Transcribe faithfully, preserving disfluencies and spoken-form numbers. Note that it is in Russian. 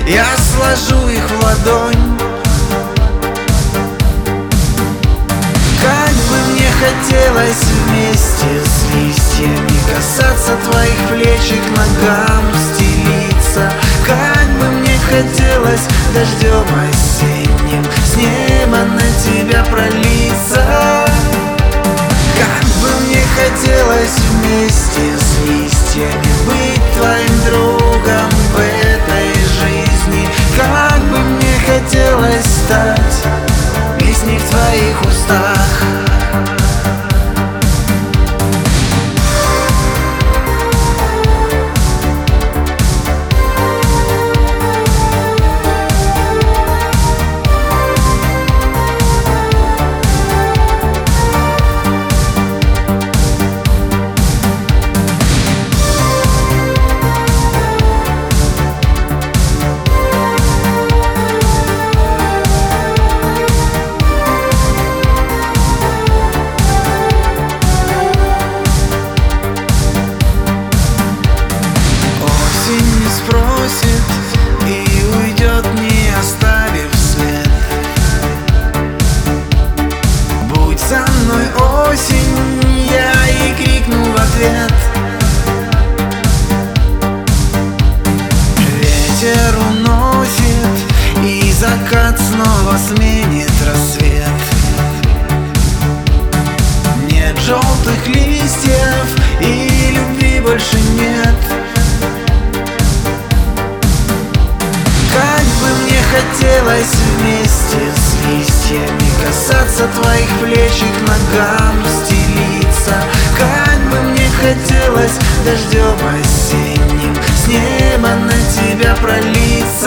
я сложу их в ладонь. Как бы мне хотелось вместе с листьями касаться твоих плеч и к ногам стелиться. Как бы мне хотелось дождем осенним с неба на тебя пролиться. Как бы мне хотелось вместе с листьями быть твоим другом в этой жизни. Как бы мне хотелось стать песней в твоих устах. Спросит и уйдет, не оставив след. Будь со мной, осень, я и крикну в ответ. Ветер уносит, и закат снова сменит рассвет. Нет желтых листьев, и любви больше нет. Как бы мне хотелось вместе с листьями касаться твоих плеч и к ногам стелиться. Как бы мне хотелось дождем осенним с неба на тебя пролиться.